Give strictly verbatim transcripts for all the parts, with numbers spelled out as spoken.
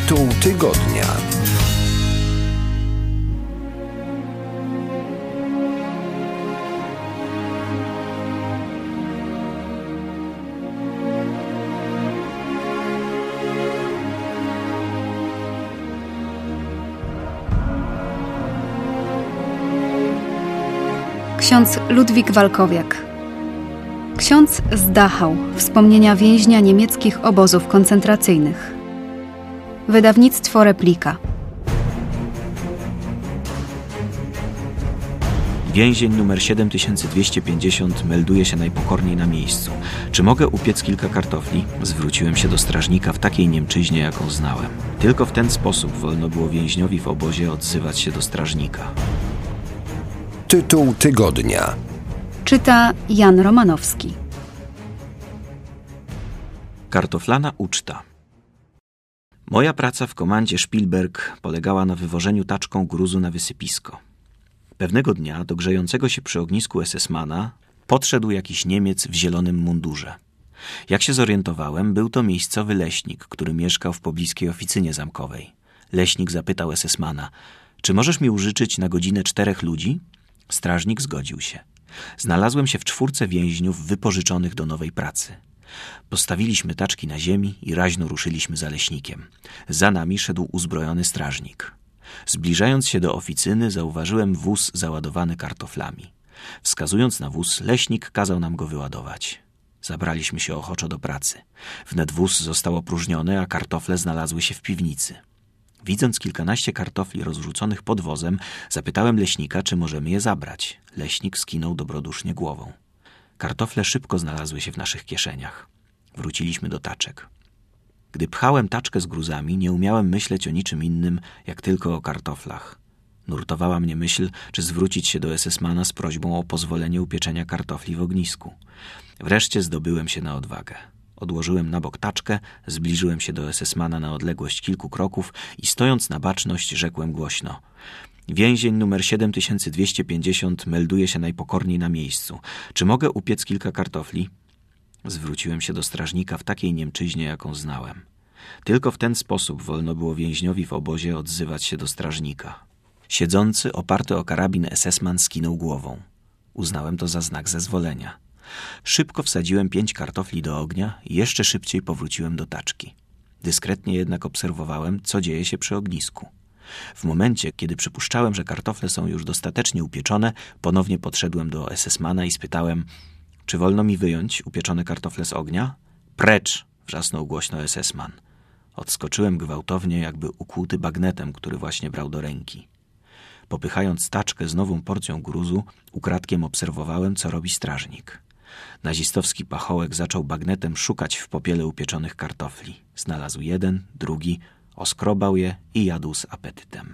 Tytuł tygodnia. Ksiądz Ludwik Walkowiak. Ksiądz z Dachau. Wspomnienia więźnia niemieckich obozów koncentracyjnych. Wydawnictwo Replika. Więzień numer siedem tysięcy dwieście pięćdziesiąt melduje się najpokorniej na miejscu. Czy mogę upiec kilka kartofli? Zwróciłem się do strażnika w takiej niemczyźnie, jaką znałem. Tylko w ten sposób wolno było więźniowi w obozie odzywać się do strażnika. Tytuł tygodnia. Czyta Jan Romanowski. Kartoflana uczta. Moja praca w komandzie Spielberg polegała na wywożeniu taczką gruzu na wysypisko. Pewnego dnia do grzejącego się przy ognisku esesmana podszedł jakiś Niemiec w zielonym mundurze. Jak się zorientowałem, był to miejscowy leśnik, który mieszkał w pobliskiej oficynie zamkowej. Leśnik zapytał esesmana: czy możesz mi użyczyć na godzinę czterech ludzi? Strażnik zgodził się. Znalazłem się w czwórce więźniów wypożyczonych do nowej pracy. Postawiliśmy taczki na ziemi i raźno ruszyliśmy za leśnikiem. Za nami szedł uzbrojony strażnik. Zbliżając się do oficyny, zauważyłem wóz załadowany kartoflami. Wskazując na wóz, leśnik kazał nam go wyładować. Zabraliśmy się ochoczo do pracy. Wnet wóz został opróżniony, a kartofle znalazły się w piwnicy. Widząc kilkanaście kartofli rozrzuconych pod wozem, zapytałem leśnika, czy możemy je zabrać. Leśnik skinął dobrodusznie głową. Kartofle szybko znalazły się w naszych kieszeniach. Wróciliśmy do taczek. Gdy pchałem taczkę z gruzami, nie umiałem myśleć o niczym innym, jak tylko o kartoflach. Nurtowała mnie myśl, czy zwrócić się do esesmana z prośbą o pozwolenie upieczenia kartofli w ognisku. Wreszcie zdobyłem się na odwagę. Odłożyłem na bok taczkę, zbliżyłem się do esesmana na odległość kilku kroków i stojąc na baczność rzekłem głośno: więzień numer siedem tysięcy dwieście pięćdziesiąt melduje się najpokorniej na miejscu. Czy mogę upiec kilka kartofli? Zwróciłem się do strażnika w takiej niemczyźnie, jaką znałem. Tylko w ten sposób wolno było więźniowi w obozie odzywać się do strażnika. Siedzący, oparty o karabin esesman skinął głową. Uznałem to za znak zezwolenia. Szybko wsadziłem pięć kartofli do ognia i jeszcze szybciej powróciłem do taczki. Dyskretnie jednak obserwowałem, co dzieje się przy ognisku. W momencie, kiedy przypuszczałem, że kartofle są już dostatecznie upieczone, ponownie podszedłem do esesmana i spytałem: czy wolno mi wyjąć upieczone kartofle z ognia? Precz! Wrzasnął głośno esesman. Odskoczyłem gwałtownie, jakby ukłuty bagnetem, który właśnie brał do ręki. Popychając taczkę z nową porcją gruzu, ukradkiem obserwowałem, co robi strażnik. Nazistowski pachołek zaczął bagnetem szukać w popiele upieczonych kartofli. Znalazł jeden, drugi, oskrobał je i jadł z apetytem.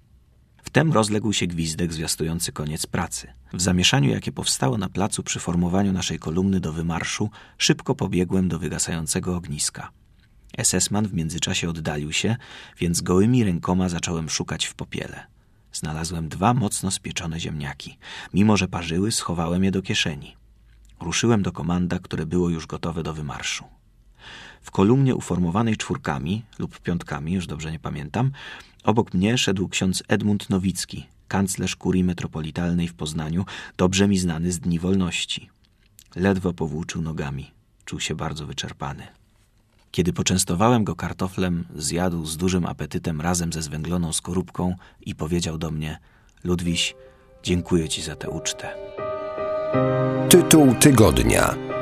Wtem rozległ się gwizdek zwiastujący koniec pracy. W zamieszaniu, jakie powstało na placu przy formowaniu naszej kolumny do wymarszu, szybko pobiegłem do wygasającego ogniska. Esesman w międzyczasie oddalił się, więc gołymi rękoma zacząłem szukać w popiele. Znalazłem dwa mocno spieczone ziemniaki. Mimo że parzyły, schowałem je do kieszeni. Ruszyłem do komanda, które było już gotowe do wymarszu. W kolumnie uformowanej czwórkami lub piątkami, już dobrze nie pamiętam, obok mnie szedł ksiądz Edmund Nowicki, kanclerz kurii metropolitalnej w Poznaniu, dobrze mi znany z dni wolności. Ledwo powłóczył nogami. Czuł się bardzo wyczerpany. Kiedy poczęstowałem go kartoflem, zjadł z dużym apetytem razem ze zwęgloną skorupką i powiedział do mnie: Ludwiś, dziękuję ci za tę ucztę. Tytuł tygodnia.